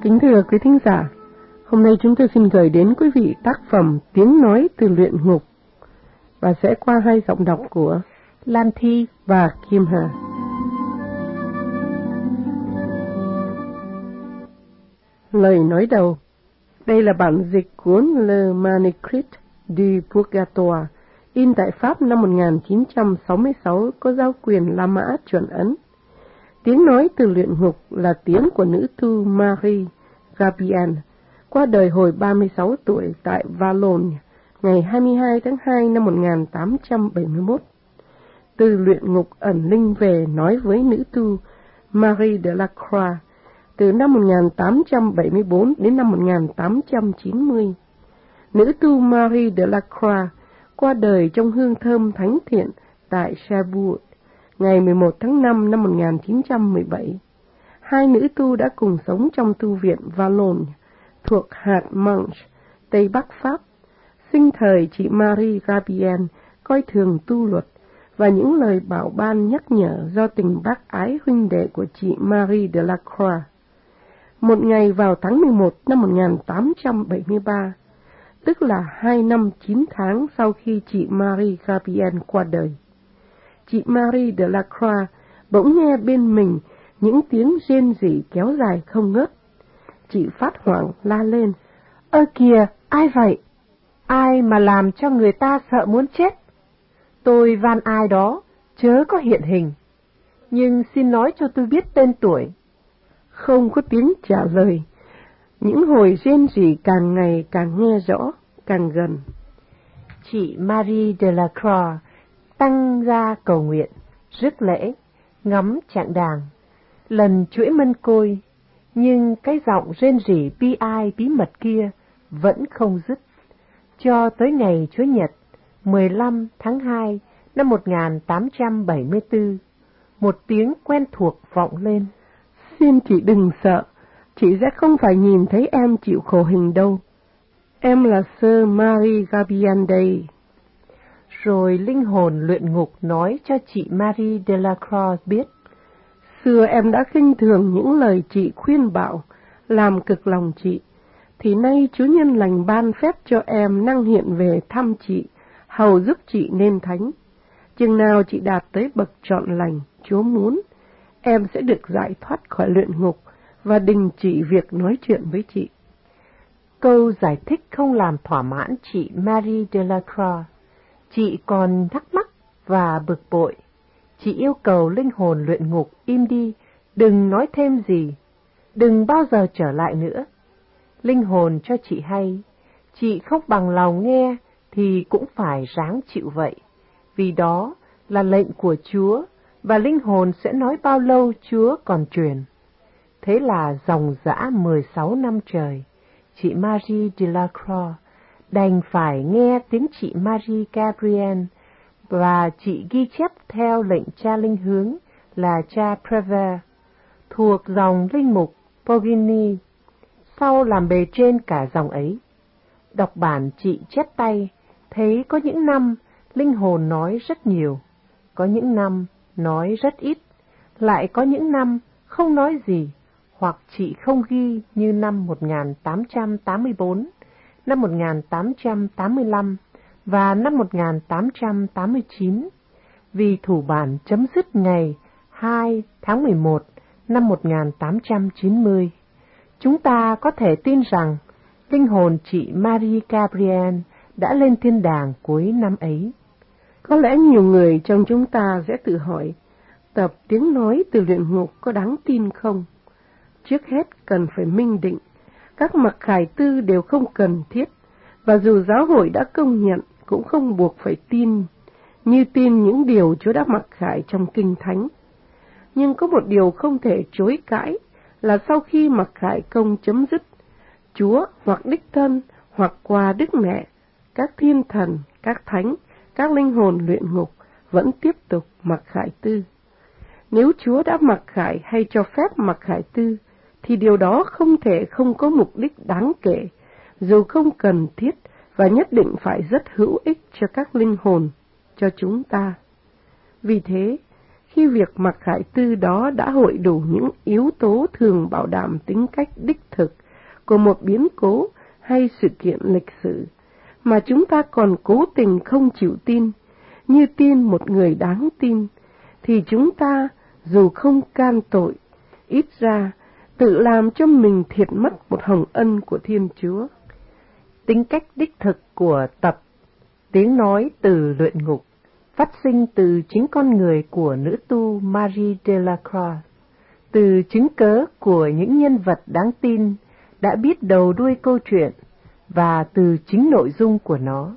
Kính thưa quý thính giả, hôm nay chúng tôi xin gửi đến quý vị tác phẩm Tiếng nói từ luyện ngục và sẽ qua hai giọng đọc của Lan Thi và Kim Hà. Lời nói đầu. Đây là bản dịch cuốn Le Manuscrit du Purgatoire, in tại Pháp năm 1966, có giao quyền La Mã chuẩn ấn. Tiếng nói từ luyện ngục là tiếng của nữ tu Marie Gabrielle, qua đời hồi 36 tuổi tại Valognes, ngày 22 tháng 2 năm 1871. Từ luyện ngục ẩn linh về nói với nữ tu Marie de la Croix từ năm 1874 đến năm 1890. Nữ tu Marie de la Croix qua đời trong hương thơm thánh thiện tại Cherbourg, ngày 11 tháng 5 năm 1917. Hai nữ tu đã cùng sống trong tu viện Valognes, thuộc hạt Manche, Tây Bắc Pháp. Sinh thời chị Marie Gabrielle coi thường tu luật, và những lời bảo ban nhắc nhở do tình bác ái huynh đệ của chị Marie de la Croix. Một ngày vào tháng 11 năm 1873, tức là 2 năm 9 tháng sau khi chị Marie Gabrielle qua đời, chị Marie de la Croix bỗng nghe bên mình những tiếng rên rỉ kéo dài không ngớt. Chị phát hoảng la lên: "Ơ kìa, ai vậy? Ai mà làm cho người ta sợ muốn chết? Tôi van ai đó, chớ có hiện hình. Nhưng xin nói cho tôi biết tên tuổi." Không có tiếng trả lời. Những hồi rên rỉ càng ngày càng nghe rõ, càng gần. Chị Marie de la Croix tăng ra cầu nguyện, rước lễ, ngắm trạng đàng, lần chuỗi mân côi, nhưng cái giọng rên rỉ bi ai bí mật kia vẫn không dứt. Cho tới ngày Chúa Nhật, 15 tháng 2 năm 1874, một tiếng quen thuộc vọng lên: "Xin chị đừng sợ, chị sẽ không phải nhìn thấy em chịu khổ hình đâu. Em là Sơ Marie Gabrielle đây." Rồi linh hồn luyện ngục nói cho chị Marie de la Croix biết: "Xưa em đã khinh thường những lời chị khuyên bảo, làm cực lòng chị, thì nay Chúa Nhân lành ban phép cho em năng hiện về thăm chị, hầu giúp chị nên thánh. Chừng nào chị đạt tới bậc trọn lành, Chúa muốn, em sẽ được giải thoát khỏi luyện ngục và đình chỉ việc nói chuyện với chị." Câu giải thích không làm thỏa mãn chị Marie de la Croix. Chị còn thắc mắc và bực bội. Chị yêu cầu linh hồn luyện ngục im đi, đừng nói thêm gì, đừng bao giờ trở lại nữa. Linh hồn cho chị hay, chị không bằng lòng nghe thì cũng phải ráng chịu vậy, vì đó là lệnh của Chúa, và linh hồn sẽ nói bao lâu Chúa còn truyền. Thế là dòng dã 16 năm trời, chị Marie de la Croix đành phải nghe tiếng chị Marie Gabrielle, và chị ghi chép theo lệnh cha linh hướng là cha Prévert, thuộc dòng linh mục Poligny, sau làm bề trên cả dòng ấy. Đọc bản chị chép tay, thấy có những năm linh hồn nói rất nhiều, có những năm nói rất ít, lại có những năm không nói gì, hoặc chị không ghi như năm 1884, năm 1885 và năm 1889, vì thủ bản chấm dứt ngày 2 tháng 11 năm 1890. Chúng ta có thể tin rằng linh hồn chị Marie Gabrielle đã lên thiên đàng cuối năm ấy. Có lẽ nhiều người trong chúng ta sẽ tự hỏi, tập tiếng nói từ luyện ngục có đáng tin không? Trước hết cần phải minh định, các mặc khải tư đều không cần thiết, và dù giáo hội đã công nhận cũng không buộc phải tin, như tin những điều Chúa đã mặc khải trong Kinh Thánh. Nhưng có một điều không thể chối cãi là sau khi mặc khải công chấm dứt, Chúa hoặc đích thân hoặc qua Đức Mẹ, các thiên thần, các thánh, các linh hồn luyện ngục vẫn tiếp tục mặc khải tư. Nếu Chúa đã mặc khải hay cho phép mặc khải tư, thì điều đó không thể không có mục đích đáng kể, dù không cần thiết và nhất định phải rất hữu ích cho các linh hồn, cho chúng ta. Vì thế, khi việc mặc khải tư đó đã hội đủ những yếu tố thường bảo đảm tính cách đích thực của một biến cố hay sự kiện lịch sử, mà chúng ta còn cố tình không chịu tin, như tin một người đáng tin, thì chúng ta, dù không can tội, ít ra tự làm cho mình thiệt mất một hồng ân của Thiên Chúa. Tính cách đích thực của tập Tiếng nói từ luyện ngục phát sinh từ chính con người của nữ tu Marie Delacroix, từ chứng cớ của những nhân vật đáng tin đã biết đầu đuôi câu chuyện và từ chính nội dung của nó.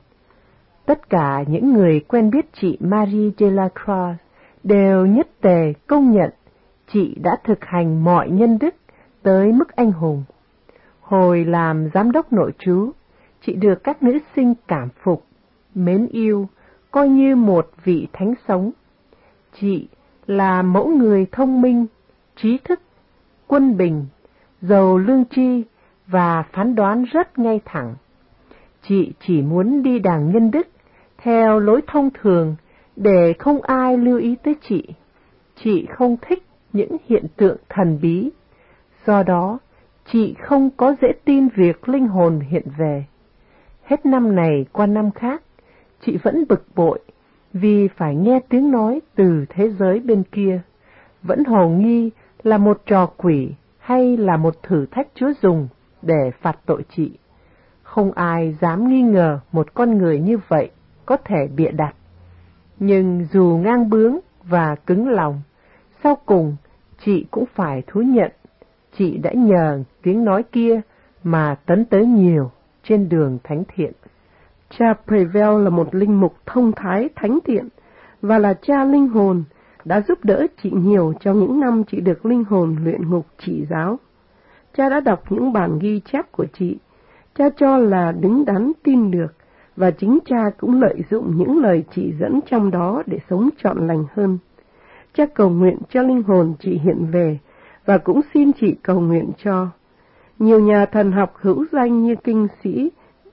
Tất cả những người quen biết chị Marie Delacroix đều nhất tề công nhận chị đã thực hành mọi nhân đức tới mức anh hùng. Hồi làm giám đốc nội trú, chị được các nữ sinh cảm phục, mến yêu, coi như một vị thánh sống. Chị là mẫu người thông minh, trí thức, quân bình, giàu lương tri và phán đoán rất ngay thẳng. Chị chỉ muốn đi đàng nhân đức theo lối thông thường để không ai lưu ý tới chị. Chị không thích những hiện tượng thần bí, do đó chị không có dễ tin việc linh hồn hiện về. Hết năm này qua năm khác, chị vẫn bực bội vì phải nghe tiếng nói từ thế giới bên kia, vẫn hồ nghi là một trò quỷ hay là một thử thách Chúa dùng để phạt tội chị. Không ai dám nghi ngờ một con người như vậy có thể bịa đặt. Nhưng dù ngang bướng và cứng lòng, sau cùng chị cũng phải thú nhận chị đã nhờ tiếng nói kia mà tấn tới nhiều trên đường thánh thiện. Cha Prevel là một linh mục thông thái thánh thiện và là cha linh hồn, đã giúp đỡ chị nhiều trong những năm chị được linh hồn luyện ngục chỉ giáo. Cha đã đọc những bản ghi chép của chị, cha cho là đứng đắn tin được, và chính cha cũng lợi dụng những lời chỉ dẫn trong đó để sống trọn lành hơn. Cha cầu nguyện cho linh hồn chị hiện về, và cũng xin chị cầu nguyện cho. Nhiều nhà thần học hữu danh như kinh sĩ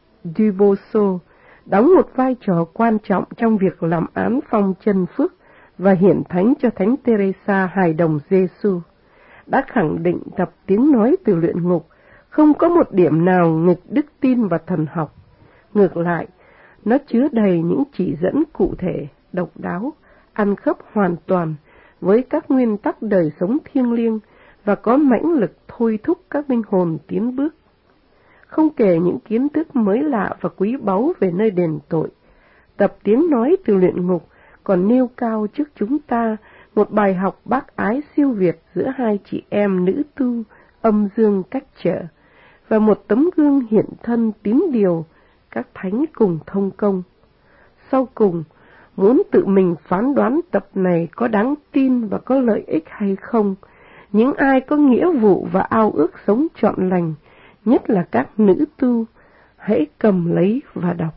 Duboso đóng một vai trò quan trọng trong việc làm án phong chân phước và hiển thánh cho Thánh Teresa hài đồng Giêsu, đã khẳng định tập tiếng nói từ luyện ngục không có một điểm nào nghịch đức tin và thần học. Ngược lại, nó chứa đầy những chỉ dẫn cụ thể, độc đáo, ăn khớp hoàn toàn với các nguyên tắc đời sống thiêng liêng và có mãnh lực thôi thúc các linh hồn tiến bước. Không kể những kiến thức mới lạ và quý báu về nơi đền tội, tập tiếng nói từ luyện ngục còn nêu cao trước chúng ta một bài học bác ái siêu việt giữa hai chị em nữ tu âm dương cách trở, và một tấm gương hiện thân tín điều các thánh cùng thông công. Sau cùng, muốn tự mình phán đoán tập này có đáng tin và có lợi ích hay không, những ai có nghĩa vụ và ao ước sống trọn lành, nhất là các nữ tu, hãy cầm lấy và đọc.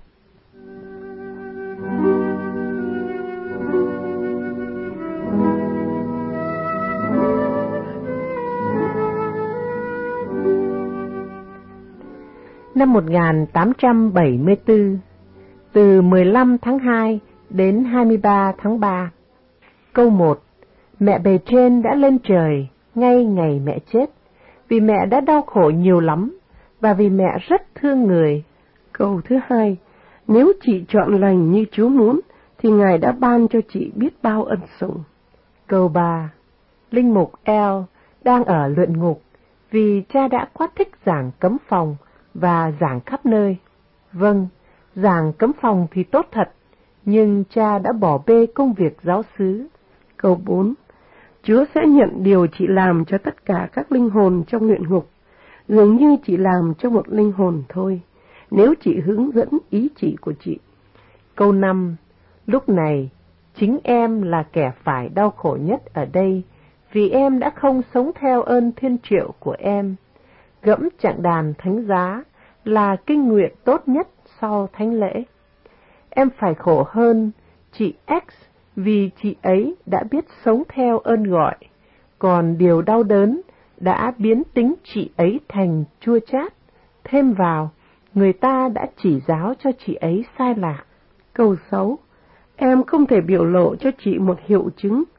Năm 1874, từ 15 tháng 2 đến 23 tháng 3. Câu 1. Mẹ bề trên đã lên trời ngay ngày mẹ chết, vì mẹ đã đau khổ nhiều lắm, và vì mẹ rất thương người. Câu thứ 2. Nếu chị chọn lành như Chúa muốn, thì Ngài đã ban cho chị biết bao ân sủng. Câu 3. Linh mục L đang ở luyện ngục, vì cha đã quá thích giảng cấm phòng và giảng khắp nơi. Vâng, giảng cấm phòng thì tốt thật, nhưng cha đã bỏ bê công việc giáo xứ. Câu 4. Chúa sẽ nhận điều chị làm cho tất cả các linh hồn trong luyện ngục, dường như chị làm cho một linh hồn thôi, nếu chị hướng dẫn ý chỉ của chị. Câu 5. Lúc này, chính em là kẻ phải đau khổ nhất ở đây, vì em đã không sống theo ơn thiên triệu của em. Gẫm trạng đàn thánh giá là kinh nguyện tốt nhất sau thánh lễ. Em phải khổ hơn chị X, vì chị ấy đã biết sống theo ơn gọi, còn điều đau đớn đã biến tính chị ấy thành chua chát. Thêm vào, người ta đã chỉ giáo cho chị ấy sai lạc. Câu 6. Em không thể biểu lộ cho chị một hiệu chứng,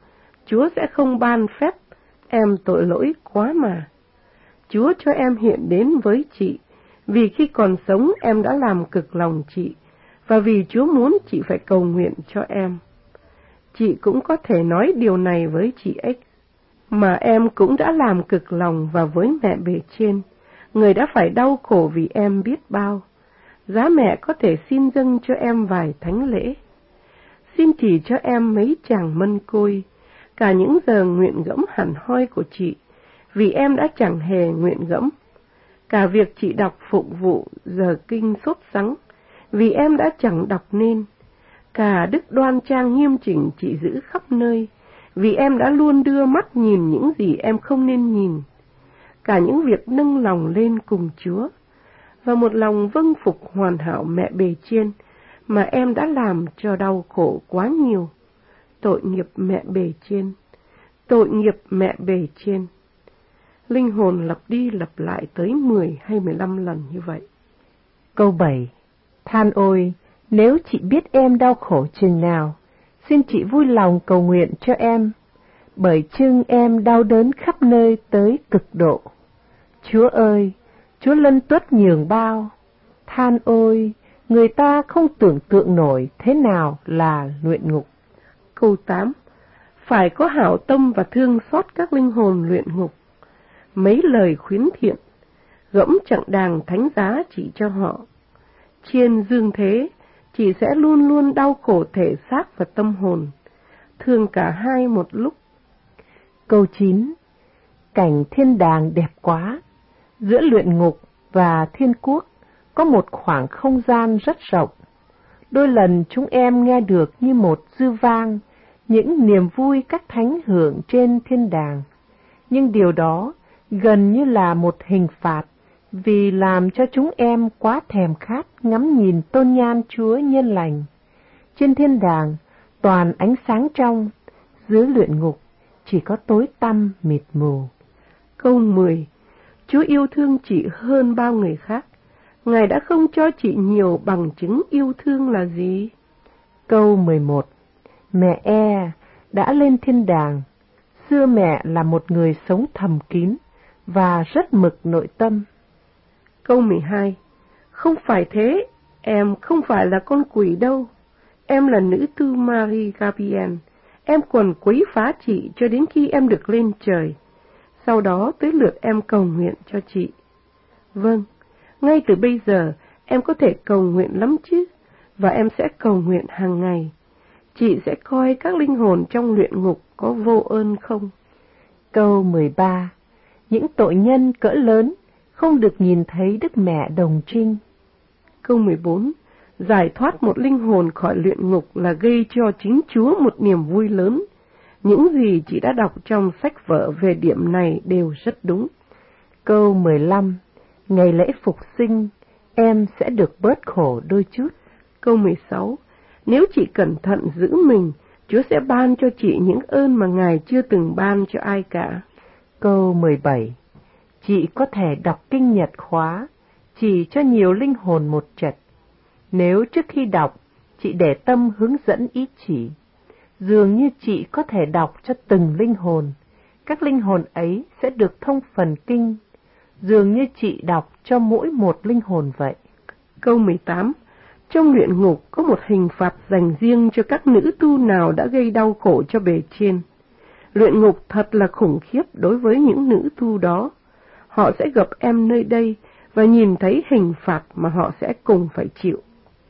Chúa sẽ không ban phép em tội lỗi quá mà. Chúa cho em hiện đến với chị, vì khi còn sống em đã làm cực lòng chị, và vì Chúa muốn chị phải cầu nguyện cho em. Chị cũng có thể nói điều này với chị X, mà em cũng đã làm cực lòng và với mẹ bề trên, người đã phải đau khổ vì em biết bao. Giá mẹ có thể xin dâng cho em vài thánh lễ. Xin chỉ cho em mấy chàng mân côi, cả những giờ nguyện gẫm hẳn hoi của chị, vì em đã chẳng hề nguyện gẫm. Cả việc chị đọc phụng vụ giờ kinh sốt sắng, vì em đã chẳng đọc nên. Cả đức đoan trang nghiêm chỉnh chị giữ khắp nơi, vì em đã luôn đưa mắt nhìn những gì em không nên nhìn. Cả những việc nâng lòng lên cùng Chúa, và một lòng vâng phục hoàn hảo mẹ bề trên, mà em đã làm cho đau khổ quá nhiều. Tội nghiệp mẹ bề trên, tội nghiệp mẹ bề trên. Linh hồn lặp đi lặp lại tới 10 hay 15 lần như vậy. Câu 7. Than ôi, nếu chị biết em đau khổ chừng nào, xin chị vui lòng cầu nguyện cho em, bởi chưng em đau đớn khắp nơi tới cực độ. Chúa ơi, Chúa lân tuất nhường bao. Than ôi, người ta không tưởng tượng nổi thế nào là luyện ngục. Câu 8. Phải có hảo tâm và thương xót các linh hồn luyện ngục. Mấy lời khuyến thiện, gẫm chặng đàng thánh giá chỉ cho họ. Trên dương thế, chị sẽ luôn luôn đau khổ thể xác và tâm hồn, thương cả hai một lúc. Câu 9. Cảnh thiên đàng đẹp quá. Giữa luyện ngục và thiên quốc có một khoảng không gian rất rộng. Đôi lần chúng em nghe được như một dư vang những niềm vui các thánh hưởng trên thiên đàng. Nhưng điều đó gần như là một hình phạt, vì làm cho chúng em quá thèm khát ngắm nhìn tôn nhan Chúa nhân lành. Trên thiên đàng toàn ánh sáng trong, dưới luyện ngục chỉ có tối tăm mịt mù. Câu 10. Chúa yêu thương chị hơn bao người khác. Ngài đã không cho chị nhiều bằng chứng yêu thương là gì? Câu 11. Mẹ đã lên thiên đàng. Xưa mẹ là một người sống thầm kín và rất mực nội tâm. Câu 12. Không phải thế, em không phải là con quỷ đâu. Em là nữ tư Marie Gabriel. Em còn quấy phá chị cho đến khi em được lên trời. Sau đó tới lượt em cầu nguyện cho chị. Vâng, ngay từ bây giờ em có thể cầu nguyện lắm chứ, và em sẽ cầu nguyện hàng ngày. Chị sẽ coi các linh hồn trong luyện ngục có vô ơn không? Câu 13. Những tội nhân cỡ lớn không được nhìn thấy Đức Mẹ đồng trinh. Câu 14. Giải thoát một linh hồn khỏi luyện ngục là gây cho chính Chúa một niềm vui lớn. Những gì chị đã đọc trong sách vở về điểm này đều rất đúng. Câu 15. Ngày lễ phục sinh, em sẽ được bớt khổ đôi chút. Câu 16. Nếu chị cẩn thận giữ mình, Chúa sẽ ban cho chị những ơn mà Ngài chưa từng ban cho ai cả. Câu 17. Chị có thể đọc kinh Nhật khóa, chỉ cho nhiều linh hồn một trật. Nếu trước khi đọc, chị để tâm hướng dẫn ý chỉ, dường như chị có thể đọc cho từng linh hồn, các linh hồn ấy sẽ được thông phần kinh, dường như chị đọc cho mỗi một linh hồn vậy. Câu 18. Trong luyện ngục có một hình phạt dành riêng cho các nữ tu nào đã gây đau khổ cho bề trên. Luyện ngục thật là khủng khiếp đối với những nữ tu đó. Họ sẽ gặp em nơi đây và nhìn thấy hình phạt mà họ sẽ cùng phải chịu.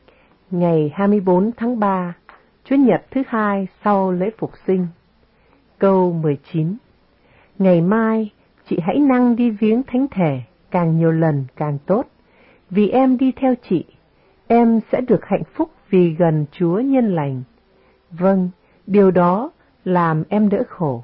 Ngày 24 tháng 3, Chủ nhật thứ hai sau lễ phục sinh. Câu 19. Ngày mai, chị hãy năng đi viếng thánh thể, càng nhiều lần càng tốt. Vì em đi theo chị, em sẽ được hạnh phúc vì gần Chúa nhân lành. Vâng, điều đó làm em đỡ khổ.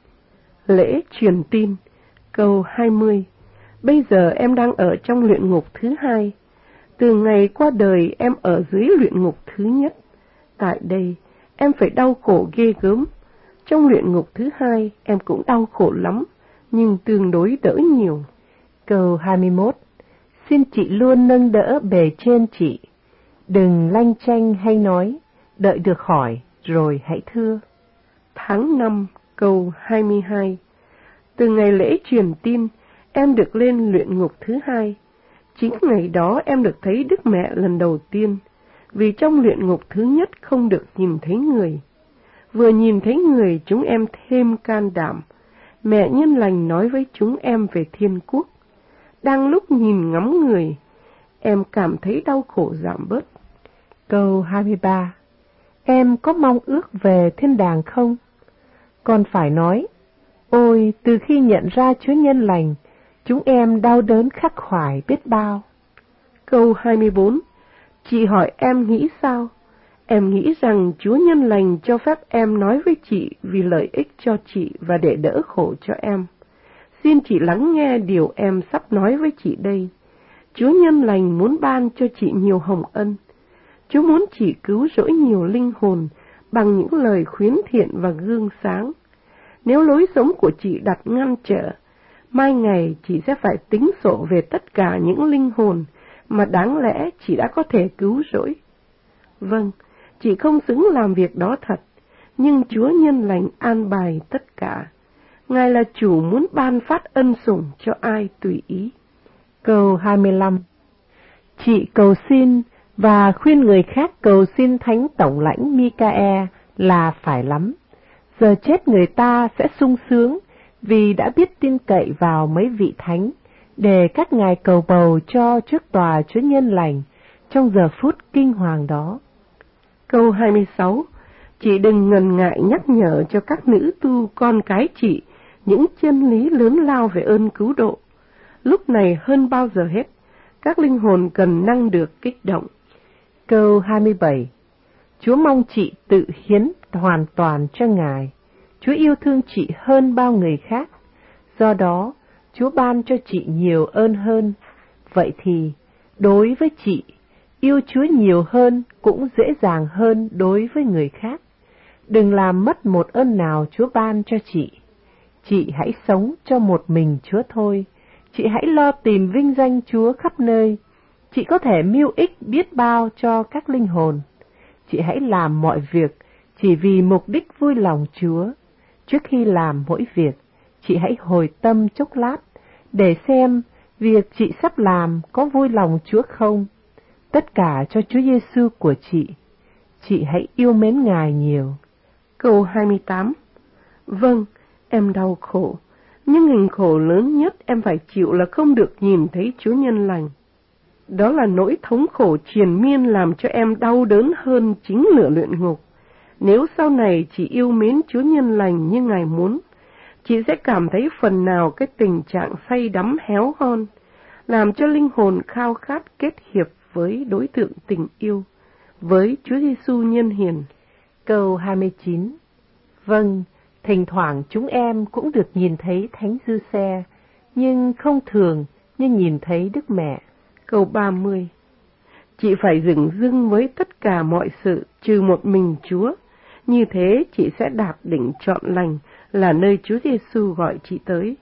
Lễ truyền tin. Câu 20. Bây giờ em đang ở trong luyện ngục thứ hai. Từ ngày qua đời em ở dưới luyện ngục thứ nhất. Tại đây, em phải đau khổ ghê gớm. Trong luyện ngục thứ hai, em cũng đau khổ lắm, nhưng tương đối đỡ nhiều. Câu 21. Xin chị luôn nâng đỡ bề trên chị. Đừng lanh chanh hay nói, đợi được hỏi, rồi hãy thưa. Tháng 5, Câu 22. Từ ngày lễ truyền tin, em được lên luyện ngục thứ hai. Chính ngày đó em được thấy Đức Mẹ lần đầu tiên, vì trong luyện ngục thứ nhất không được nhìn thấy người. Vừa nhìn thấy người, chúng em thêm can đảm. Mẹ Nhân Lành nói với chúng em về Thiên Quốc. Đang lúc nhìn ngắm người, em cảm thấy đau khổ giảm bớt. Câu 23. Em có mong ước về thiên đàng không? Con phải nói, ôi, từ khi nhận ra Chúa Nhân Lành, chúng em đau đớn khắc khoải biết bao. Câu 24. Chị hỏi em nghĩ sao? Em nghĩ rằng Chúa Nhân Lành cho phép em nói với chị vì lợi ích cho chị và để đỡ khổ cho em. Xin chị lắng nghe điều em sắp nói với chị đây. Chúa Nhân Lành muốn ban cho chị nhiều hồng ân. Chúa muốn chị cứu rỗi nhiều linh hồn bằng những lời khuyến thiện và gương sáng. Nếu lối sống của chị đặt ngăn trở, mai ngày chị sẽ phải tính sổ về tất cả những linh hồn mà đáng lẽ chị đã có thể cứu rỗi. Vâng, chị không xứng làm việc đó thật, nhưng Chúa Nhân Lành an bài tất cả. Ngài là chủ muốn ban phát ân sủng cho ai tùy ý. Câu 25. Chị cầu xin và khuyên người khác cầu xin Thánh Tổng lãnh Micae là phải lắm. Giờ chết người ta sẽ sung sướng vì đã biết tin cậy vào mấy vị thánh, để các ngài cầu bầu cho trước tòa Chúa Nhân Lành trong giờ phút kinh hoàng đó. Câu 26. Chị đừng ngần ngại nhắc nhở cho các nữ tu con cái chị những chân lý lớn lao về ơn cứu độ. Lúc này hơn bao giờ hết, các linh hồn cần năng được kích động. Câu 27. Chúa mong chị tự hiến hoàn toàn cho Ngài. Chúa yêu thương chị hơn bao người khác. Do đó, Chúa ban cho chị nhiều ơn hơn. Vậy thì, đối với chị, yêu Chúa nhiều hơn cũng dễ dàng hơn đối với người khác. Đừng làm mất một ơn nào Chúa ban cho chị. Chị hãy sống cho một mình Chúa thôi. Chị hãy lo tìm vinh danh Chúa khắp nơi. Chị có thể mưu ích biết bao cho các linh hồn. Chị hãy làm mọi việc chỉ vì mục đích vui lòng Chúa. Trước khi làm mỗi việc, chị hãy hồi tâm chốc lát để xem việc chị sắp làm có vui lòng Chúa không. Tất cả cho Chúa Giêsu của chị. Chị hãy yêu mến Ngài nhiều. Câu 28. Vâng, em đau khổ, nhưng hình khổ lớn nhất em phải chịu là không được nhìn thấy Chúa Nhân Lành. Đó là nỗi thống khổ triền miên làm cho em đau đớn hơn chính lửa luyện ngục. Nếu sau này chị yêu mến Chúa Nhân Lành như Ngài muốn, chị sẽ cảm thấy phần nào cái tình trạng say đắm héo hon, làm cho linh hồn khao khát kết hiệp với đối tượng tình yêu, với Chúa Giêsu nhân hiền. Câu 29. Vâng, thỉnh thoảng chúng em cũng được nhìn thấy Thánh Giuse, nhưng không thường như nhìn thấy Đức Mẹ. Câu 30. Chị phải dửng dưng với tất cả mọi sự trừ một mình Chúa, như thế chị sẽ đạt đỉnh trọn lành là nơi Chúa Giêsu gọi chị tới.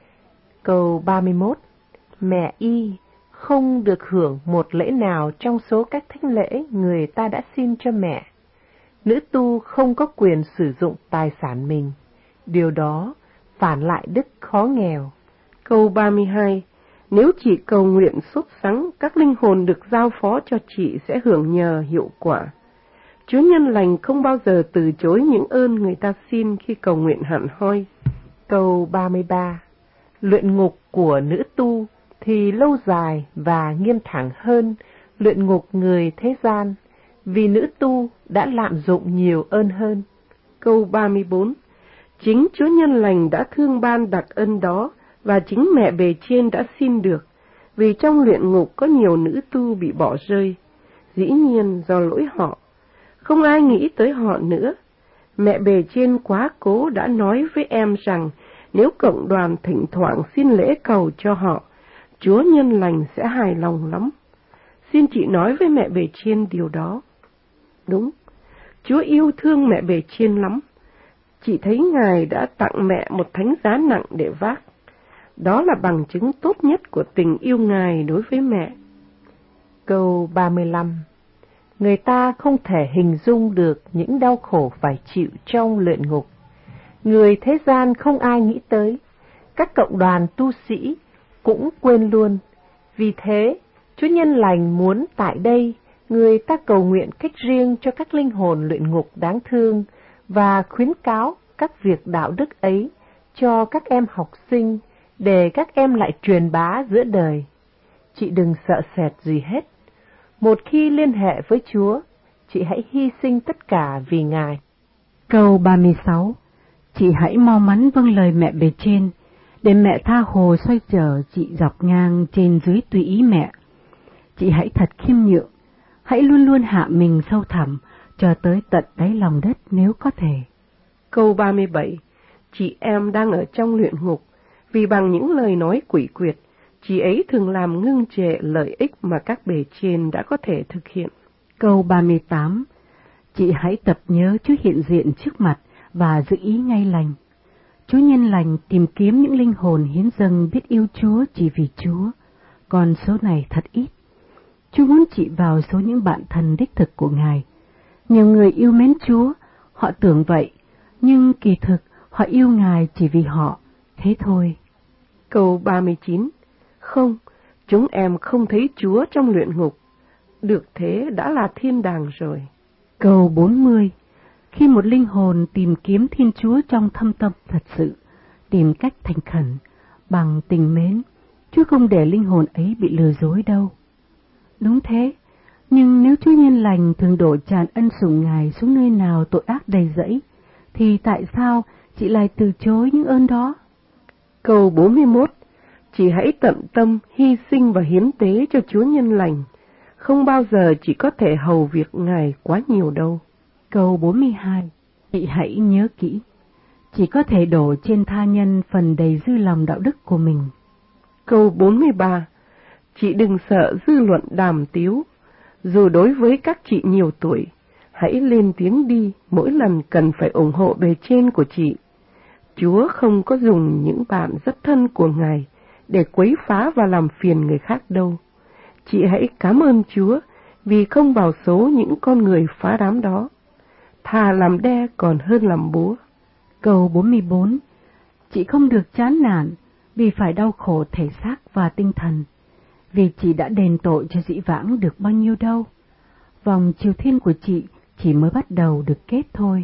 Câu 31. Mẹ Y không được hưởng một lễ nào trong số các thánh lễ người ta đã xin cho mẹ. Nữ tu không có quyền sử dụng tài sản mình. Điều đó phản lại đức khó nghèo. Câu 32. Nếu chị cầu nguyện sốt sắng, các linh hồn được giao phó cho chị sẽ hưởng nhờ hiệu quả. Chúa Nhân Lành không bao giờ từ chối những ơn người ta xin khi cầu nguyện hẳn hoi. Câu 33. Luyện ngục của nữ tu thì lâu dài và nghiêm thẳng hơn luyện ngục người thế gian, vì nữ tu đã lạm dụng nhiều ơn hơn. Câu 34. Chính Chúa Nhân Lành đã thương ban đặc ân đó, và chính mẹ bề trên đã xin được, vì trong luyện ngục có nhiều nữ tu bị bỏ rơi, dĩ nhiên do lỗi họ. Không ai nghĩ tới họ nữa. Mẹ bề trên quá cố đã nói với em rằng nếu cộng đoàn thỉnh thoảng xin lễ cầu cho họ, Chúa Nhân Lành sẽ hài lòng lắm. Xin chị nói với mẹ bề trên điều đó. Đúng, Chúa yêu thương mẹ bề trên lắm. Chị thấy Ngài đã tặng mẹ một thánh giá nặng để vác. Đó là bằng chứng tốt nhất của tình yêu Ngài đối với mẹ. Câu 35. Người ta không thể hình dung được những đau khổ phải chịu trong luyện ngục. người thế gian không ai nghĩ tới, các cộng đoàn tu sĩ cũng quên luôn. Vì thế, Chúa Nhân Lành muốn tại đây người ta cầu nguyện cách riêng cho các linh hồn luyện ngục đáng thương và khuyến cáo các việc đạo đức ấy cho các em học sinh để các em lại truyền bá giữa đời. Chị đừng sợ sệt gì hết. Một khi liên hệ với Chúa, chị hãy hy sinh tất cả vì Ngài. Câu 36. Chị hãy mau mắn vâng lời mẹ bề trên, để mẹ tha hồ xoay trở chị dọc ngang trên dưới tùy ý mẹ. Chị hãy thật khiêm nhượng, hãy luôn luôn hạ mình sâu thẳm, cho tới tận đáy lòng đất nếu có thể. Câu 37. Chị em đang ở trong luyện ngục, vì bằng những lời nói quỷ quyệt, chị ấy thường làm ngưng trệ lợi ích mà các bề trên đã có thể thực hiện. Câu 38. Chị hãy tập nhớ Chúa hiện diện trước mặt và giữ ý ngay lành. Chúa Nhân Lành tìm kiếm những linh hồn hiến dâng biết yêu Chúa chỉ vì Chúa, còn số này thật ít. Chúa muốn chị vào số những bạn thân đích thực của Ngài. Nhiều người yêu mến Chúa, họ tưởng vậy, nhưng kỳ thực họ yêu Ngài chỉ vì họ, thế thôi. Câu 39. Không, chúng em không thấy Chúa trong luyện ngục, được thế đã là thiên đàng rồi. Câu 40. Khi một linh hồn tìm kiếm Thiên Chúa trong thâm tâm thật sự, tìm cách thành khẩn, bằng tình mến, Chúa không để linh hồn ấy bị lừa dối đâu. Đúng thế, nhưng nếu Chúa Nhân Lành thường đổ tràn ân sủng Ngài xuống nơi nào tội ác đầy rẫy, thì tại sao chị lại từ chối những ơn đó? Câu 41. Chị hãy tận tâm, hy sinh và hiến tế cho Chúa Nhân Lành, không bao giờ chị có thể hầu việc Ngài quá nhiều đâu. Câu 42. Chị hãy nhớ kỹ, chỉ có thể đổ trên tha nhân phần đầy dư lòng đạo đức của mình. Câu 43. Chị đừng sợ dư luận đàm tiếu, dù đối với các chị nhiều tuổi, hãy lên tiếng đi mỗi lần cần phải ủng hộ bề trên của chị. Chúa không có dùng những bạn rất thân của Ngài để quấy phá và làm phiền người khác đâu. Chị hãy cảm ơn Chúa vì không vào số những con người phá đám đó. Thà làm đe còn hơn làm búa. Câu 44. Chị không được chán nản vì phải đau khổ thể xác và tinh thần, vì chị đã đền tội cho dĩ vãng được bao nhiêu đâu. Vòng triều thiên của chị chỉ mới bắt đầu được kết thôi.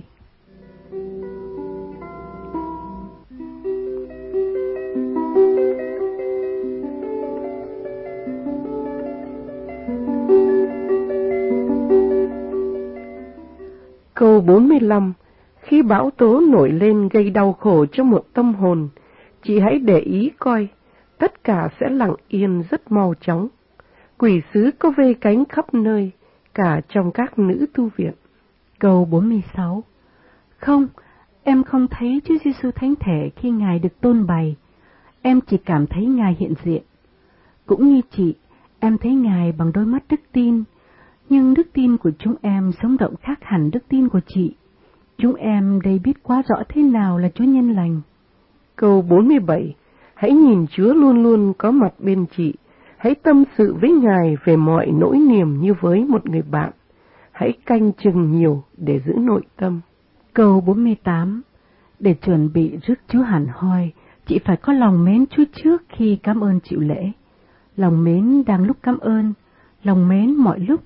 Câu 45. Khi bão tố nổi lên gây đau khổ cho một tâm hồn, chị hãy để ý coi, tất cả sẽ lặng yên rất mau chóng. Quỷ sứ có vây cánh khắp nơi, cả trong các nữ tu viện. Câu 46. Không, em không thấy Chúa Giêsu thánh thể khi Ngài được tôn bày, em chỉ cảm thấy Ngài hiện diện. Cũng như chị, em thấy Ngài bằng đôi mắt đức tin, nhưng đức tin của chúng em sống động khác hẳn đức tin của chị. Chúng em đây biết quá rõ thế nào là Chúa Nhân Lành. Câu 47. Hãy nhìn Chúa luôn luôn có mặt bên chị. Hãy tâm sự với Ngài về mọi nỗi niềm như với một người bạn. Hãy canh chừng nhiều để giữ nội tâm. Câu 48. Để chuẩn bị rước Chúa hẳn hoi, chị phải có lòng mến Chúa trước khi cảm ơn chịu lễ. Lòng mến đang lúc cảm ơn, lòng mến mọi lúc.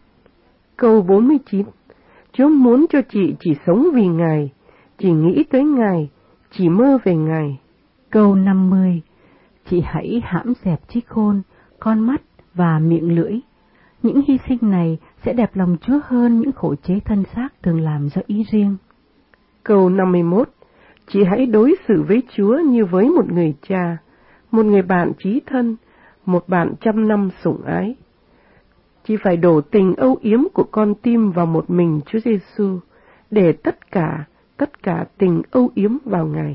Câu 49. Chúa muốn cho chị chỉ sống vì Ngài, chỉ nghĩ tới Ngài, chỉ mơ về Ngài. Câu 50. Chị hãy hãm dẹp trí khôn, con mắt và miệng lưỡi. Những hy sinh này sẽ đẹp lòng Chúa hơn những khổ chế thân xác thường làm do ý riêng. Câu 51. Chị hãy đối xử với Chúa như với một người cha, một người bạn chí thân, một bạn trăm năm sủng ái. Chị phải đổ tình âu yếm của con tim vào một mình Chúa Giêsu, để tất cả tình âu yếm vào Ngài.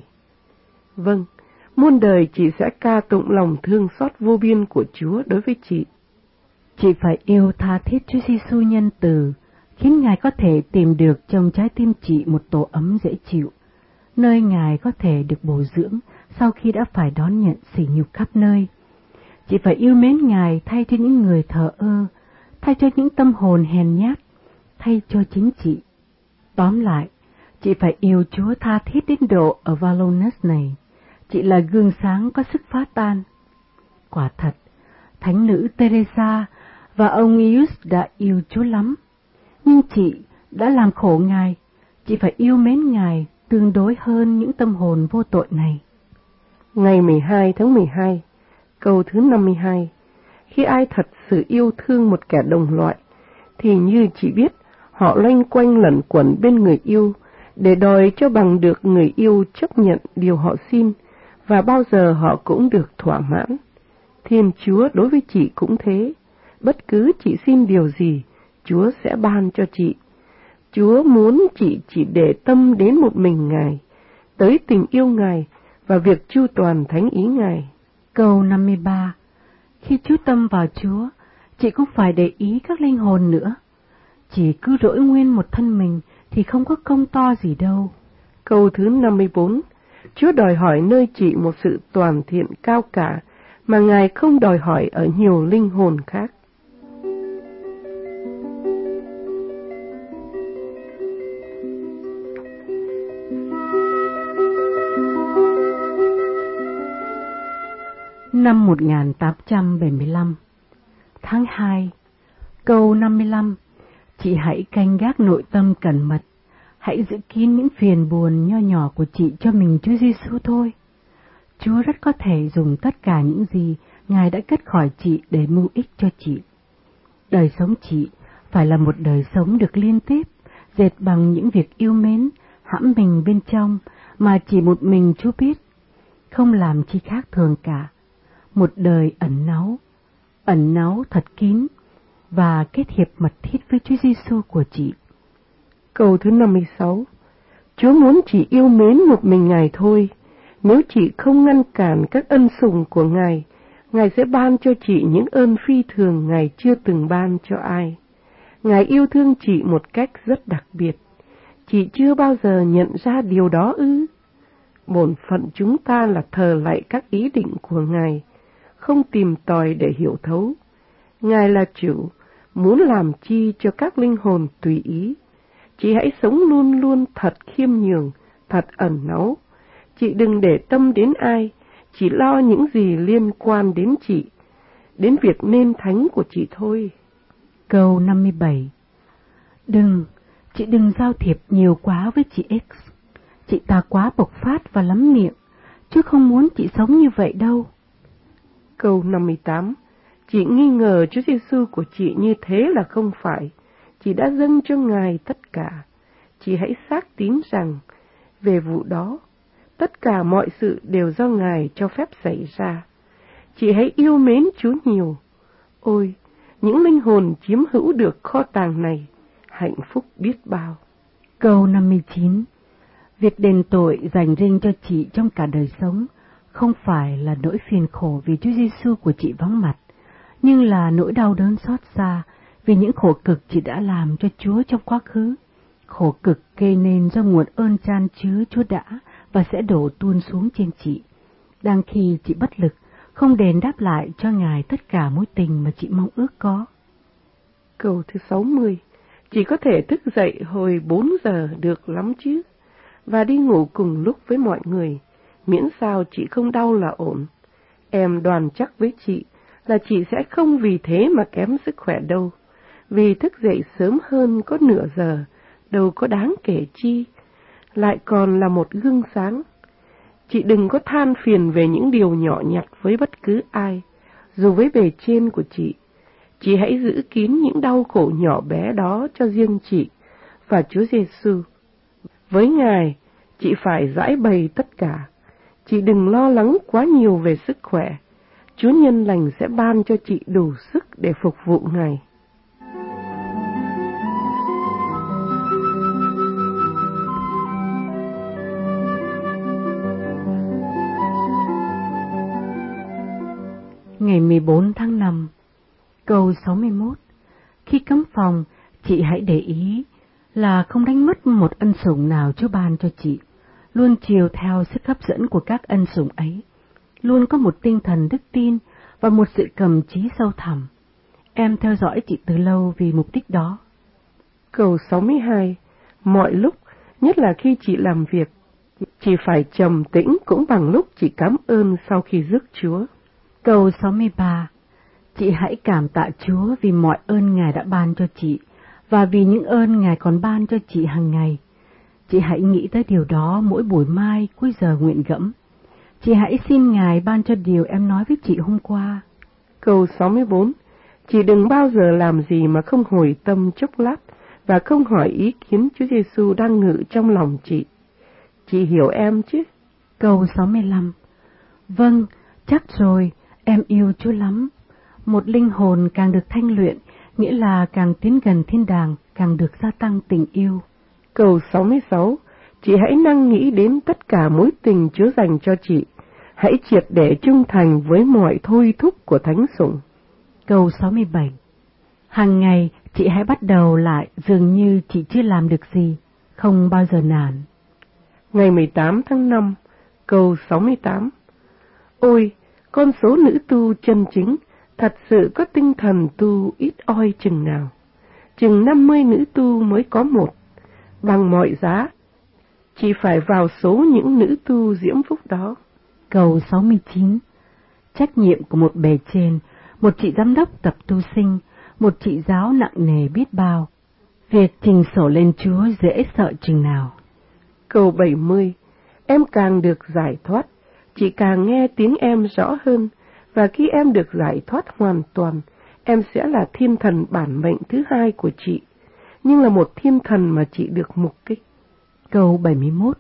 Vâng, muôn đời chị sẽ ca tụng lòng thương xót vô biên của Chúa đối với chị. Chị phải yêu tha thiết Chúa Giêsu nhân từ, khiến Ngài có thể tìm được trong trái tim chị một tổ ấm dễ chịu, nơi Ngài có thể được bồi dưỡng sau khi đã phải đón nhận sỉ nhục khắp nơi. Chị phải yêu mến Ngài thay cho những người thờ ơ, thay cho những tâm hồn hèn nhát, thay cho chính chị. Tóm lại, Chị phải yêu Chúa tha thiết đến độ ở Valonus này. Chị là gương sáng có sức phá tan. Quả thật, Thánh nữ Teresa và ông Ius đã yêu Chúa lắm. Nhưng chị đã làm khổ Ngài. Chị phải yêu mến Ngài tương đối hơn những tâm hồn vô tội này. Ngày 12 tháng 12, câu thứ 52. Khi ai thật sự yêu thương một kẻ đồng loại, thì như chị biết, họ loanh quanh lẩn quẩn bên người yêu, để đòi cho bằng được người yêu chấp nhận điều họ xin, và bao giờ họ cũng được thỏa mãn. Thiên Chúa đối với chị cũng thế, bất cứ chị xin điều gì, Chúa sẽ ban cho chị. Chúa muốn chị chỉ để tâm đến một mình Ngài, tới tình yêu Ngài và việc chu toàn thánh ý Ngài. Câu 53. Khi chú tâm vào Chúa, chị cũng phải để ý các linh hồn nữa. Chỉ cứ rỗi nguyên một thân mình thì không có công to gì đâu. Câu thứ 54. Chúa đòi hỏi nơi chị một sự toàn thiện cao cả mà Ngài không đòi hỏi ở nhiều linh hồn khác. Năm 1875, tháng 2, câu 55. Chị hãy canh gác nội tâm cẩn mật, hãy giữ kín những phiền buồn nho nhỏ của chị cho mình Chúa Giêsu thôi. Chúa rất có thể dùng tất cả những gì Ngài đã cất khỏi chị để mưu ích cho chị. Đời sống chị phải là một đời sống được liên tiếp, dệt bằng những việc yêu mến, hãm mình bên trong mà chỉ một mình Chúa biết, không làm chi khác thường cả. Một đời ẩn náu thật kín và kết hiệp mật thiết với Chúa Giêsu của chị. Câu thứ 56. Chúa muốn chị yêu mến một mình Ngài thôi. Nếu chị không ngăn cản các ân sủng của Ngài, Ngài sẽ ban cho chị những ơn phi thường Ngài chưa từng ban cho ai. Ngài yêu thương chị một cách rất đặc biệt. Chị chưa bao giờ nhận ra điều đó ư? Bổn phận chúng ta là thờ lạy các ý định của Ngài, không tìm tòi để hiểu thấu. Ngài là chủ, muốn làm chi cho các linh hồn tùy ý. Chị hãy sống luôn luôn thật khiêm nhường, thật ẩn náu. Chị đừng để tâm đến ai, chỉ lo những gì liên quan đến chị, đến việc nên thánh của chị thôi. Câu 57. Chị đừng giao thiệp nhiều quá với chị X. Chị ta quá bộc phát và lắm miệng, chứ không muốn chị sống như vậy đâu. Câu 58. Chị nghi ngờ Chúa Giêsu của chị như thế là không phải. Chị đã dâng cho Ngài tất cả. Chị hãy xác tín rằng, về vụ đó, tất cả mọi sự đều do Ngài cho phép xảy ra. Chị hãy yêu mến Chúa nhiều. Ôi, những linh hồn chiếm hữu được kho tàng này, hạnh phúc biết bao. Câu 59. Việc đền tội dành riêng cho chị trong cả đời sống không phải là nỗi phiền khổ vì Chúa Giêsu của chị vắng mặt, nhưng là nỗi đau đớn xót xa vì những khổ cực chị đã làm cho Chúa trong quá khứ. Khổ cực gây nên do nguồn ơn chan chứa Chúa đã và sẽ đổ tuôn xuống trên chị. Đang khi chị bất lực, không đền đáp lại cho Ngài tất cả mối tình mà chị mong ước có. Câu thứ 60. Chị có thể thức dậy hồi 4 giờ được lắm chứ, và đi ngủ cùng lúc với mọi người, miễn sao chị không đau là ổn. Em đoàn chắc với chị là chị sẽ không vì thế mà kém sức khỏe đâu, vì thức dậy sớm hơn có nửa giờ, đâu có đáng kể chi, lại còn là một gương sáng. Chị đừng có than phiền về những điều nhỏ nhặt với bất cứ ai, dù với bề trên của chị. Chị hãy giữ kín những đau khổ nhỏ bé đó cho riêng chị và Chúa Giêsu. Với Ngài, chị phải giải bày tất cả. Chị đừng lo lắng quá nhiều về sức khỏe. Chúa nhân lành sẽ ban cho chị đủ sức để phục vụ Ngài. Ngày 14 tháng 5, câu 61. Khi cấm phòng, chị hãy để ý là không đánh mất một ân sủng nào Chúa ban cho chị, luôn chiều theo sức hấp dẫn của các ân sủng ấy, luôn có một tinh thần đức tin và một sự cầm trí sâu thẳm. Em theo dõi chị từ lâu vì mục đích đó. Câu 62. Mọi lúc, nhất là khi chị làm việc. Chị phải trầm tĩnh cũng bằng lúc chị cảm ơn sau khi rước Chúa. Câu 63. Chị hãy cảm tạ Chúa vì mọi ơn Ngài đã ban cho chị, và vì những ơn Ngài còn ban cho chị hàng ngày. Chị hãy nghĩ tới điều đó mỗi buổi mai cuối giờ nguyện gẫm. Chị hãy xin Ngài ban cho điều em nói với chị hôm qua. Câu 64. Chị đừng bao giờ làm gì mà không hồi tâm chốc lát, và không hỏi ý kiến Chúa Giêsu đang ngự trong lòng chị. Chị hiểu em chứ? Câu 65. Vâng, chắc rồi, em yêu Chúa lắm. Một linh hồn càng được thanh luyện, nghĩa là càng tiến gần thiên đàng, càng được gia tăng tình yêu. Câu 66. Chị hãy năng nghĩ đến tất cả mối tình Chúa dành cho chị. Hãy triệt để trung thành với mọi thôi thúc của Thánh Sủng. Câu 67. Hàng ngày, chị hãy bắt đầu lại dường như chị chưa làm được gì, không bao giờ nản. Ngày 18 tháng 5, câu 68. Ôi, con số nữ tu chân chính, thật sự có tinh thần tu ít oi chừng nào. Chừng 50 nữ tu mới có một. Bằng mọi giá, chị phải vào số những nữ tu diễm phúc đó. Câu 69. Trách nhiệm của một bề trên, một chị giám đốc tập tu sinh, một chị giáo nặng nề biết bao. Việc trình sổ lên Chúa dễ sợ chừng nào. Câu 70. Em càng được giải thoát, chị càng nghe tiếng em rõ hơn, và khi em được giải thoát hoàn toàn, em sẽ là thiên thần bản mệnh thứ hai của chị, nhưng là một thiên thần mà chị được mục kích. Câu 71.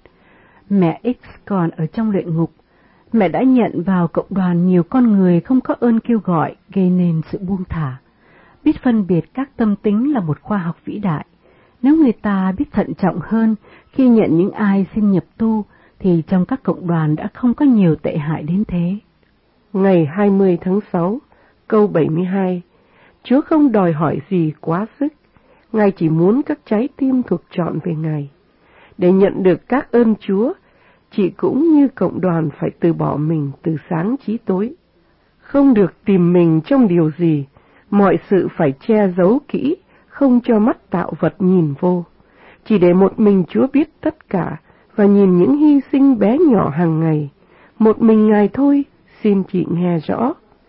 Mẹ X còn ở trong luyện ngục. Mẹ đã nhận vào cộng đoàn nhiều con người không có ơn kêu gọi, gây nên sự buông thả. Biết phân biệt các tâm tính là một khoa học vĩ đại. Nếu người ta biết thận trọng hơn khi nhận những ai xin nhập tu, thì trong các cộng đoàn đã không có nhiều tệ hại đến thế. Ngày 20 tháng 6, câu 72. Chúa không đòi hỏi gì quá sức, Ngài chỉ muốn các trái tim thuộc trọn về Ngài. Để nhận được các ơn Chúa, chị cũng như cộng đoàn phải từ bỏ mình từ sáng chí tối. Không được tìm mình trong điều gì, mọi sự phải che giấu kỹ, không cho mắt tạo vật nhìn vô. Chỉ để một mình Chúa biết tất cả, và nhìn những hy sinh bé nhỏ hàng ngày. Một mình Ngài thôi, xin chị nghe rõ.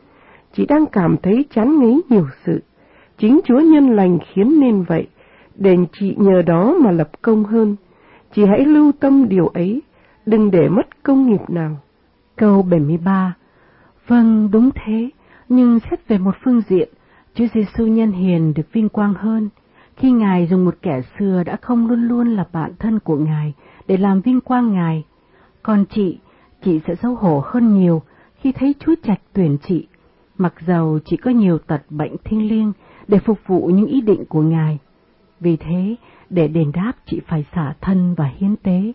Chị đang cảm thấy chán ngấy nhiều sự. Chính Chúa nhân lành khiến nên vậy, để chị nhờ đó mà lập công hơn. Chị hãy lưu tâm điều ấy, đừng để mất công nghiệp nào. Câu 73. Vâng, đúng thế, nhưng xét về một phương diện, Chúa Giêsu nhân hiền được vinh quang hơn, khi Ngài dùng một kẻ xưa đã không luôn luôn là bạn thân của Ngài để làm vinh quang Ngài. Còn chị sẽ xấu hổ hơn nhiều khi thấy Chúa trạch tuyển chị, mặc dầu chị có nhiều tật bệnh thiêng liêng để phục vụ những ý định của Ngài. Vì thế, để đền đáp chị phải xả thân và hiến tế.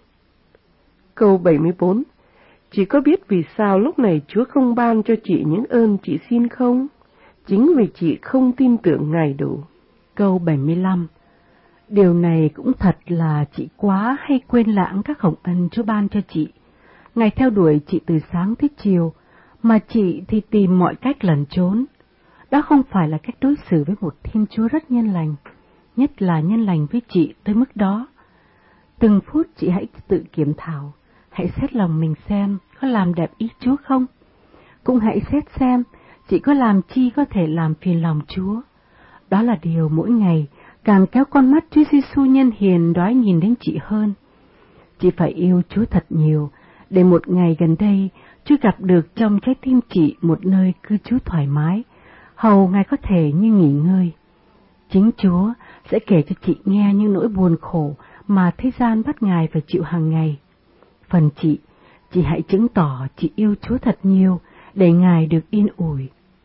Câu 74. Chị có biết vì sao lúc này Chúa không ban cho chị những ơn chị xin không? Chính vì chị không tin tưởng Ngài đủ. Câu 75. Điều này cũng thật là chị quá hay quên lãng các hồng ân Chúa ban cho chị. Ngài theo đuổi chị từ sáng tới chiều, mà chị thì tìm mọi cách lẩn trốn. Đó không phải là cách đối xử với một Thiên Chúa rất nhân lành, nhất là nhân lành với chị tới mức đó. Từng phút chị hãy tự kiểm thảo, hãy xét lòng mình xem có làm đẹp ý Chúa không. Cũng hãy xét xem chị có làm chi có thể làm phiền lòng Chúa. Đó là điều mỗi ngày càng kéo con mắt Chúa Giêsu nhân hiền đói nhìn đến chị hơn. Chị phải yêu Chúa thật nhiều, để một ngày gần đây Chúa gặp được trong trái tim chị một nơi cư trú thoải mái, hầu Ngài có thể như nghỉ ngơi. Chính Chúa sẽ kể cho chị nghe những nỗi buồn khổ mà thế gian bắt Ngài phải chịu hàng ngày. Phần chị hãy chứng tỏ chị yêu Chúa thật nhiều, để Ngài được yên ủi.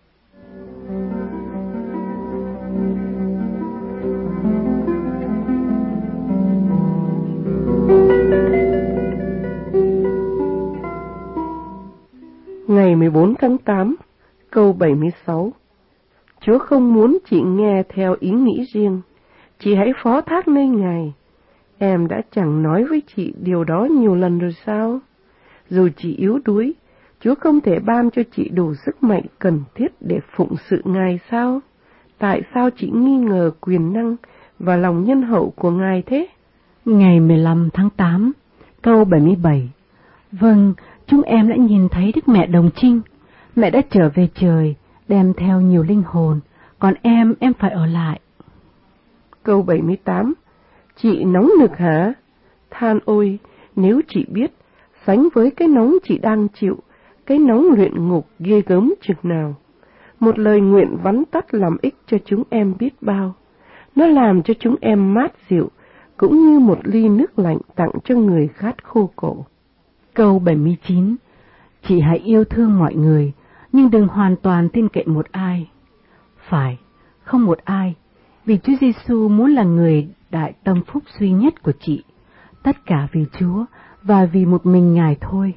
Ngày 14 tháng 8, câu 76. Chúa không muốn chị nghe theo ý nghĩ riêng, chị hãy phó thác nơi Ngài. Em đã chẳng nói với chị điều đó nhiều lần rồi sao? Dù chị yếu đuối, Chúa không thể ban cho chị đủ sức mạnh cần thiết để phụng sự Ngài sao? Tại sao chị nghi ngờ quyền năng và lòng nhân hậu của Ngài thế? Ngày 15 tháng 8, câu 77. Vâng, chúng em đã nhìn thấy Đức Mẹ Đồng Trinh. Mẹ đã trở về trời, đem theo nhiều linh hồn, còn em phải ở lại. Câu 78. Chị nóng nực hả? Than ôi, nếu chị biết, sánh với cái nóng chị đang chịu, cái nóng luyện ngục ghê gớm chừng nào. Một lời nguyện vắn tắt làm ích cho chúng em biết bao. Nó làm cho chúng em mát dịu, cũng như một ly nước lạnh tặng cho người khát khô cổ. Câu 79. Chị hãy yêu thương mọi người, nhưng đừng hoàn toàn tin cậy một ai. Phải, không một ai, vì Chúa Giêsu muốn là người đại tâm phúc duy nhất của chị, tất cả vì Chúa và vì một mình Ngài thôi.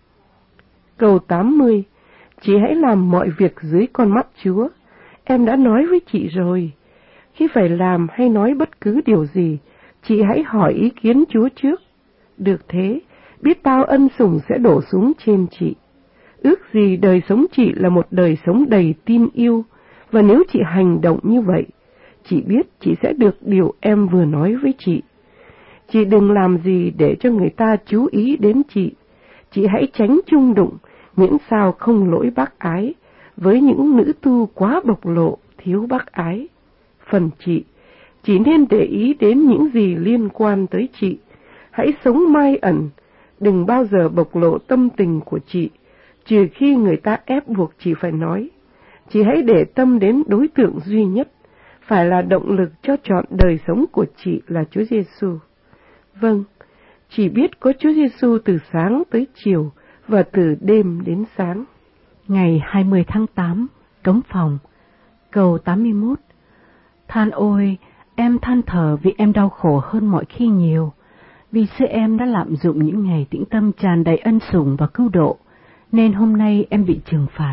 Câu 80. Chị hãy làm mọi việc dưới con mắt Chúa. Em đã nói với chị rồi. Khi phải làm hay nói bất cứ điều gì, chị hãy hỏi ý kiến Chúa trước. Được thế, biết bao ân sủng sẽ đổ xuống trên chị. Ước gì đời sống chị là một đời sống đầy tin yêu, và nếu chị hành động như vậy, chị biết chị sẽ được điều em vừa nói với chị. Chị đừng làm gì để cho người ta chú ý đến chị. Chị hãy tránh chung đụng, miễn sao không lỗi bác ái, với những nữ tu quá bộc lộ, thiếu bác ái. Phần chị nên để ý đến những gì liên quan tới chị. Hãy sống mai ẩn, đừng bao giờ bộc lộ tâm tình của chị, trừ khi người ta ép buộc chị phải nói. Chị hãy để tâm đến đối tượng duy nhất, phải là động lực cho trọn đời sống của chị là Chúa Giêsu. Vâng, chị biết có Chúa Giêsu từ sáng tới chiều và từ đêm đến sáng. Ngày 20 tháng 8, cống phòng. Câu 81. Than ôi, em than thở vì em đau khổ hơn mọi khi nhiều, vì xưa em đã lạm dụng những ngày tĩnh tâm tràn đầy ân sủng và cứu độ, nên hôm nay em bị trừng phạt.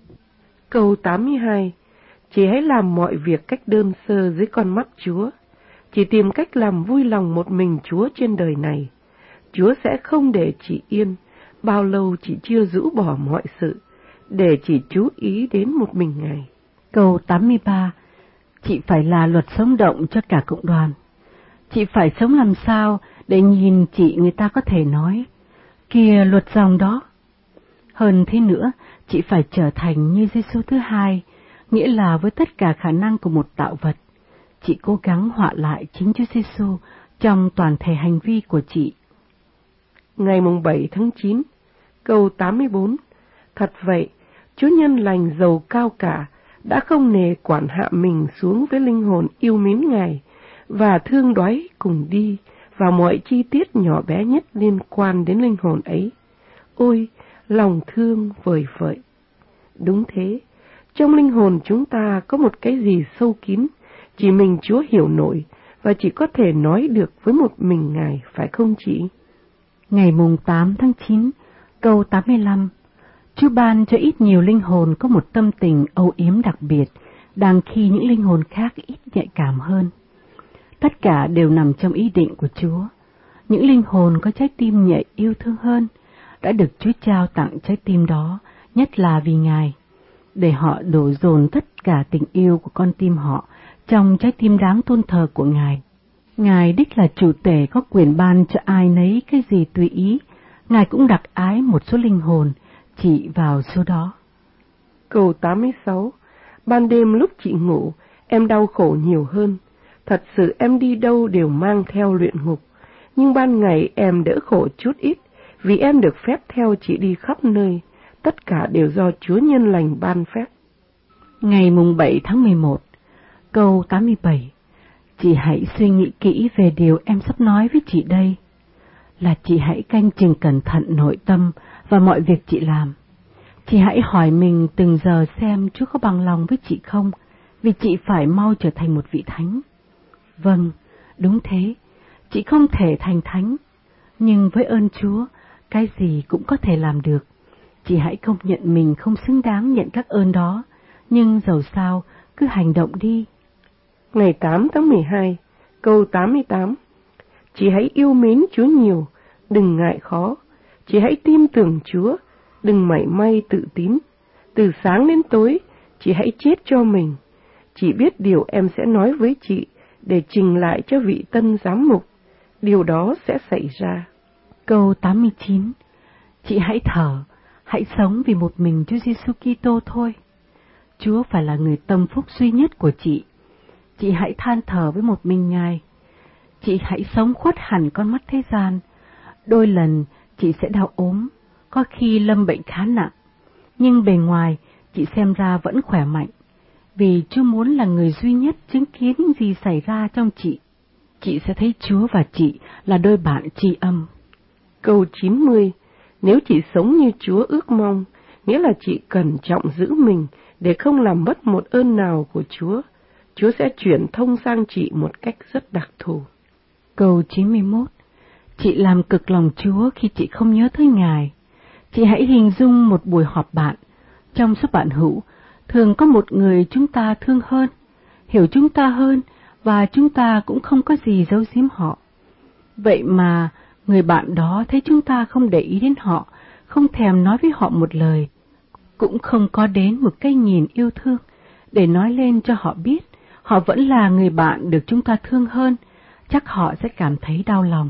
Câu 82. Chị hãy làm mọi việc cách đơn sơ dưới con mắt Chúa. Chị tìm cách làm vui lòng một mình Chúa trên đời này. Chúa sẽ không để chị yên, bao lâu chị chưa rũ bỏ mọi sự, để chị chú ý đến một mình Ngài. Câu 83. Chị phải là luật sống động cho cả cộng đoàn. Chị phải sống làm sao để nhìn chị người ta có thể nói, kìa luật dòng đó. Hơn thế nữa, chị phải trở thành như Giêsu thứ hai, nghĩa là với tất cả khả năng của một tạo vật. Chị cố gắng họa lại chính Chúa Giêsu trong toàn thể hành vi của chị. Ngày 7 tháng 9, câu 84. Thật vậy, Chúa Nhân lành giàu cao cả đã không nề quản hạ mình xuống với linh hồn yêu mến Ngài và thương đói cùng đi vào mọi chi tiết nhỏ bé nhất liên quan đến linh hồn ấy. Ôi, lòng thương vời vợi! Đúng thế, trong linh hồn chúng ta có một cái gì sâu kín, chỉ mình Chúa hiểu nổi và chỉ có thể nói được với một mình Ngài, phải không chị? Ngày 8 tháng 9, câu 85. Chúa ban cho ít nhiều linh hồn có một tâm tình âu yếm đặc biệt, đang khi những linh hồn khác ít nhạy cảm hơn. Tất cả đều nằm trong ý định của Chúa. Những linh hồn có trái tim nhạy yêu thương hơn đã được Chúa trao tặng trái tim đó, nhất là vì Ngài, để họ đổ dồn tất cả tình yêu của con tim họ trong trái tim đáng tôn thờ của Ngài. Ngài đích là chủ tể có quyền ban cho ai nấy cái gì tùy ý. Ngài cũng đặc ái một số linh hồn chỉ vào số đó. Câu 86. Ban đêm lúc chị ngủ, em đau khổ nhiều hơn. Thật sự em đi đâu đều mang theo luyện ngục. Nhưng ban ngày em đỡ khổ chút ít, vì em được phép theo chị đi khắp nơi. Tất cả đều do Chúa Nhân lành ban phép. Ngày 7 tháng 11, câu 87. Chị hãy suy nghĩ kỹ về điều em sắp nói với chị đây. Là chị hãy canh chừng cẩn thận nội tâm và mọi việc chị làm. Chị hãy hỏi mình từng giờ xem Chúa có bằng lòng với chị không, vì chị phải mau trở thành một vị thánh. Vâng, đúng thế, chị không thể thành thánh, nhưng với ơn Chúa, cái gì cũng có thể làm được. Chị hãy công nhận mình không xứng đáng nhận các ơn đó, nhưng dầu sao, cứ hành động đi. Ngày 8 tháng 12, câu 88. Chị hãy yêu mến Chúa nhiều, đừng ngại khó. Chị hãy tin tưởng Chúa, đừng mảy may tự tín. Từ sáng đến tối, chị hãy chết cho mình. Chị biết điều em sẽ nói với chị để trình lại cho vị tân giám mục. điều đó sẽ xảy ra. Câu 89. Chị hãy thở, hãy sống vì một mình Chúa Giêsu Kitô thôi. Chúa phải là người tâm phúc duy nhất của chị. Chị hãy than thở với một mình Ngài. Chị hãy sống khuất hẳn con mắt thế gian. Đôi lần chị sẽ đau ốm, có khi lâm bệnh khá nặng, nhưng bề ngoài chị xem ra vẫn khỏe mạnh, vì Chúa muốn là người duy nhất chứng kiến những gì xảy ra trong chị. Chị sẽ thấy Chúa và chị là đôi bạn tri âm. Câu 90. Nếu chị sống như Chúa ước mong, nghĩa là chị cẩn trọng giữ mình để không làm mất một ơn nào của Chúa, Chúa sẽ chuyển thông sang chị một cách rất đặc thù. Câu 91. Chị làm cực lòng Chúa khi chị không nhớ tới Ngài. Chị hãy hình dung một buổi họp bạn. Trong số bạn hữu, thường có một người chúng ta thương hơn, hiểu chúng ta hơn, và chúng ta cũng không có gì giấu giếm họ. Vậy mà, người bạn đó thấy chúng ta không để ý đến họ, không thèm nói với họ một lời, cũng không có đến một cái nhìn yêu thương để nói lên cho họ biết họ vẫn là người bạn được chúng ta thương hơn, chắc họ sẽ cảm thấy đau lòng.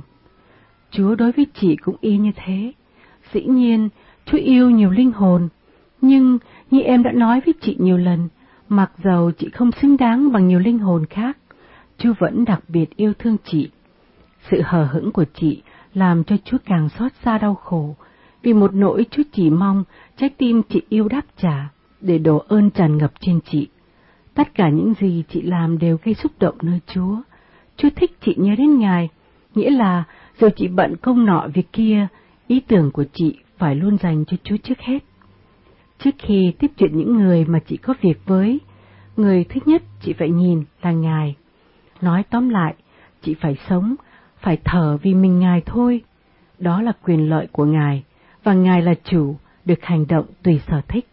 Chúa đối với chị cũng y như thế. Dĩ nhiên, Chúa yêu nhiều linh hồn, nhưng như em đã nói với chị nhiều lần, mặc dầu chị không xứng đáng bằng nhiều linh hồn khác, Chúa vẫn đặc biệt yêu thương chị. Sự hờ hững của chị làm cho Chúa càng xót xa đau khổ, vì một nỗi Chúa chỉ mong trái tim chị yêu đáp trả, để đổ ơn tràn ngập trên chị. Tất cả những gì chị làm đều gây xúc động nơi Chúa. Chúa thích chị nhớ đến Ngài, nghĩa là dù chị bận công nọ việc kia, ý tưởng của chị phải luôn dành cho Chúa trước hết. Trước khi tiếp chuyện những người mà chị có việc với, người thứ nhất chị phải nhìn là Ngài. Nói tóm lại, chị phải sống, phải thở vì mình Ngài thôi. Đó là quyền lợi của Ngài, và Ngài là chủ, được hành động tùy sở thích.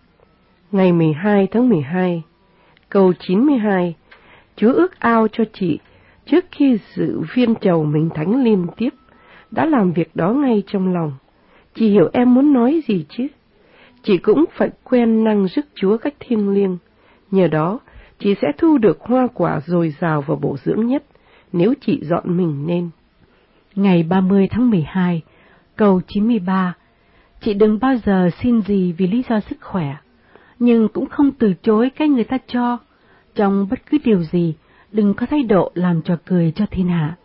Ngày 12 tháng 12, câu 92, Chúa ước ao cho chị, trước khi dự viên chầu mình thánh liên tiếp, đã làm việc đó ngay trong lòng. Chị hiểu em muốn nói gì chứ? Chị cũng phải quen năng rước Chúa cách thiêng liêng. Nhờ đó, chị sẽ thu được hoa quả dồi dào và bổ dưỡng nhất, nếu chị dọn mình nên. Ngày 30 tháng 12, câu 93, chị đừng bao giờ xin gì vì lý do sức khỏe, nhưng cũng không từ chối cái người ta cho. Trong bất cứ điều gì, đừng có thái độ làm trò cười cho thiên hạ.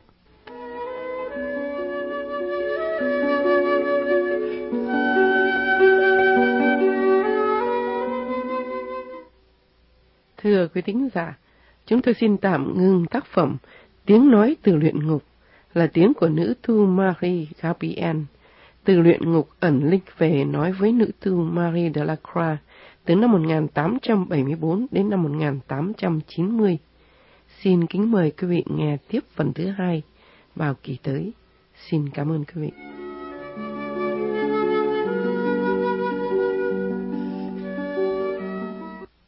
Thưa quý thính giả, chúng tôi xin tạm ngừng tác phẩm Tiếng nói từ luyện ngục, là tiếng của nữ tu Marie Gabrielle, từ luyện ngục ẩn linh về nói với nữ tu Marie Delacroix từ năm 1874 đến năm 1890. Xin kính mời quý vị nghe tiếp phần thứ hai vào kỳ tới. Xin cảm ơn quý vị.